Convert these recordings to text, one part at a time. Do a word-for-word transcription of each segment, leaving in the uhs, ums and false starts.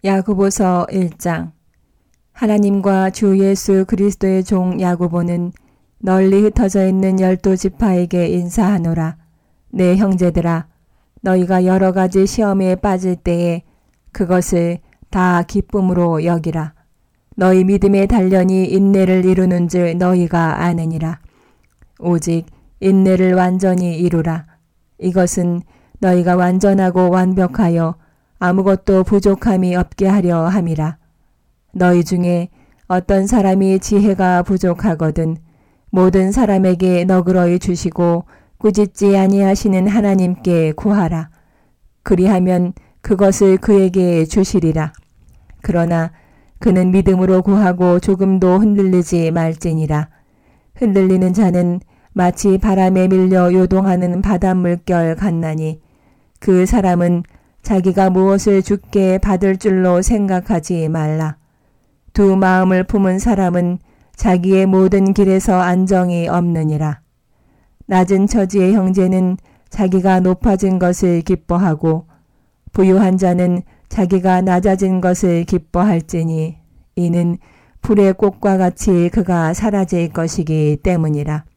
야고보서 일 장. 하나님과 주 예수 그리스도의 종 야고보는 널리 흩어져 있는 열두 지파에게 인사하노라. 내 형제들아, 너희가 여러 가지 시험에 빠질 때에 그것을 다 기쁨으로 여기라. 너희 믿음의 단련이 인내를 이루는 줄 너희가 아느니라. 오직 인내를 완전히 이루라. 이것은 너희가 완전하고 완벽하여 아무것도 부족함이 없게 하려 함이라. 너희 중에 어떤 사람이 지혜가 부족하거든 모든 사람에게 너그러이 주시고 꾸짖지 아니하시는 하나님께 구하라. 그리하면 그것을 그에게 주시리라. 그러나 그는 믿음으로 구하고 조금도 흔들리지 말지니라. 흔들리는 자는 마치 바람에 밀려 요동하는 바닷물결 같나니 그 사람은 자기가 무엇을 주께 받을 줄로 생각하지 말라. 두 마음을 품은 사람은 자기의 모든 길에서 안정이 없느니라. 낮은 처지의 형제는 자기가 높아진 것을 기뻐하고 부유한 자는 자기가 낮아진 것을 기뻐할지니 이는 불의 꽃과 같이 그가 사라질 것이기 때문이라.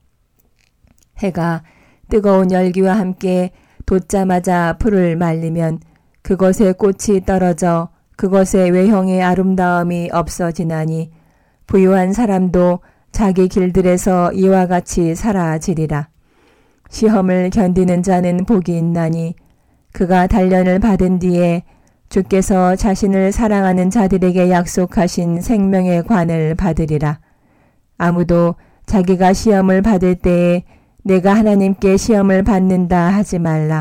해가 뜨거운 열기와 함께 돋자마자 풀을 말리면 그것의 꽃이 떨어져 그것의 외형의 아름다움이 없어지나니 부유한 사람도 자기 길들에서 이와 같이 사라지리라. 시험을 견디는 자는 복이 있나니 그가 단련을 받은 뒤에 주께서 자신을 사랑하는 자들에게 약속하신 생명의 관을 받으리라. 아무도 자기가 시험을 받을 때에 내가 하나님께 시험을 받는다 하지 말라.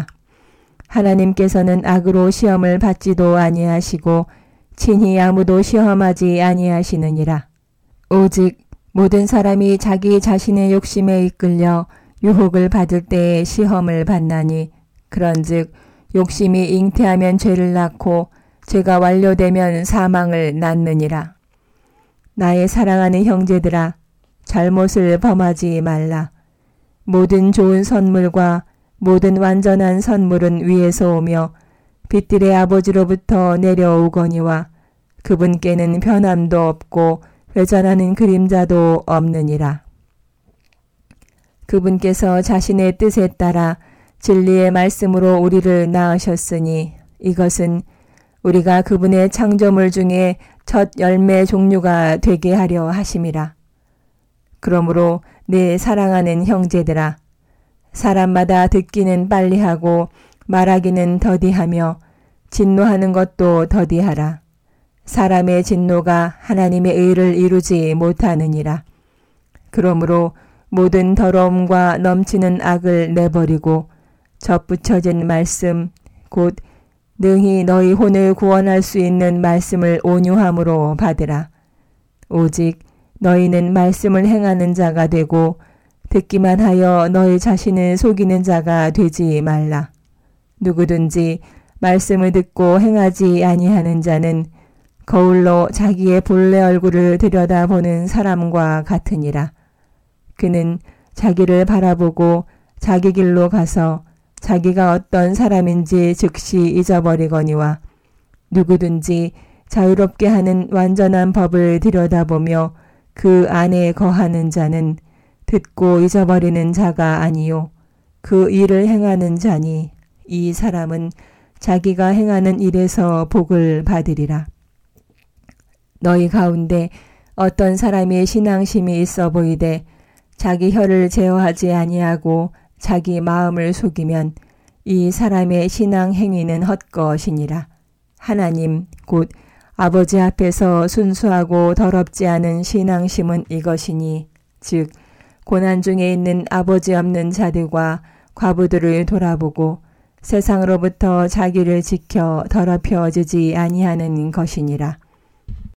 하나님께서는 악으로 시험을 받지도 아니하시고 친히 아무도 시험하지 아니하시느니라. 오직 모든 사람이 자기 자신의 욕심에 이끌려 유혹을 받을 때에 시험을 받나니 그런즉 욕심이 잉태하면 죄를 낳고 죄가 완료되면 사망을 낳느니라. 나의 사랑하는 형제들아, 잘못을 범하지 말라. 모든 좋은 선물과 모든 완전한 선물은 위에서 오며 빛들의 아버지로부터 내려오거니와 그분께는 변함도 없고 회전하는 그림자도 없느니라. 그분께서 자신의 뜻에 따라 진리의 말씀으로 우리를 낳으셨으니 이것은 우리가 그분의 창조물 중에 첫 열매 종류가 되게 하려 하심이라. 그러므로 내 사랑하는 형제들아, 사람마다 듣기는 빨리하고 말하기는 더디하며 진노하는 것도 더디하라. 사람의 진노가 하나님의 의를 이루지 못하느니라. 그러므로 모든 더러움과 넘치는 악을 내버리고 접붙여진 말씀 곧 능히 너희 혼을 구원할 수 있는 말씀을 온유함으로 받으라. 오직 너희는 말씀을 행하는 자가 되고 듣기만 하여 너희 자신을 속이는 자가 되지 말라. 누구든지 말씀을 듣고 행하지 아니하는 자는 거울로 자기의 본래 얼굴을 들여다보는 사람과 같으니라. 그는 자기를 바라보고 자기 길로 가서 자기가 어떤 사람인지 즉시 잊어버리거니와 누구든지 자유롭게 하는 완전한 법을 들여다보며 그 안에 거하는 자는 듣고 잊어버리는 자가 아니요 그 일을 행하는 자니 이 사람은 자기가 행하는 일에서 복을 받으리라. 너희 가운데 어떤 사람이 신앙심이 있어 보이되 자기 혀를 제어하지 아니하고 자기 마음을 속이면 이 사람의 신앙 행위는 헛것이니라. 하나님 곧 아버지 앞에서 순수하고 더럽지 않은 신앙심은 이것이니 즉 고난 중에 있는 아버지 없는 자들과 과부들을 돌아보고 세상으로부터 자기를 지켜 더럽혀지지 아니하는 것이니라.